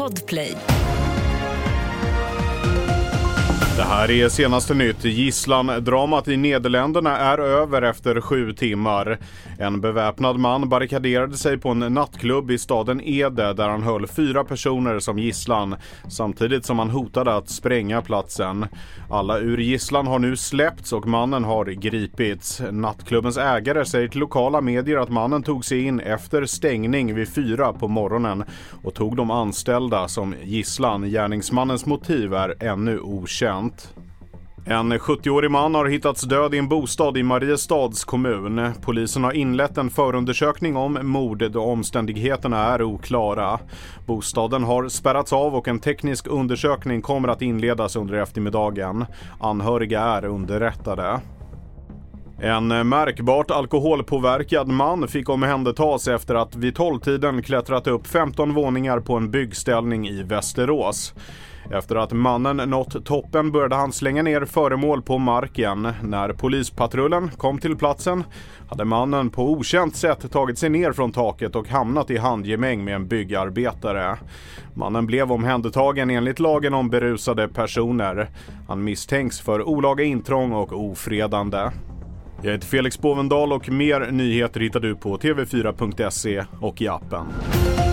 Podplay. Det här är senaste nytt. Gisslan-dramat i Nederländerna är över efter 7 timmar. En beväpnad man barrikaderade sig på en nattklubb i staden Ede där han höll 4 personer som gisslan, samtidigt som han hotade att spränga platsen. Alla ur gisslan har nu släppts och mannen har gripits. Nattklubbens ägare säger till lokala medier att mannen tog sig in efter stängning vid 4 på morgonen och tog de anställda som gisslan. Gärningsmannens motiv är ännu okänt. En 70-årig man har hittats död i en bostad i Mariestads kommun. Polisen har inlett en förundersökning om mordet och omständigheterna är oklara. Bostaden har spärrats av och en teknisk undersökning kommer att inledas under eftermiddagen. Anhöriga är underrättade. En märkbart alkoholpåverkad man fick omhändertas efter att vid 12-tiden klättrat upp 15 våningar på en byggställning i Västerås. Efter att mannen nått toppen började han slänga ner föremål på marken. När polispatrullen kom till platsen hade mannen på okänt sätt tagit sig ner från taket och hamnat i handgemäng med en byggarbetare. Mannen blev omhändertagen enligt lagen om berusade personer. Han misstänks för olaga intrång och ofredande. Jag heter Felix Bovendal och mer nyheter hittar du på tv4.se och i appen.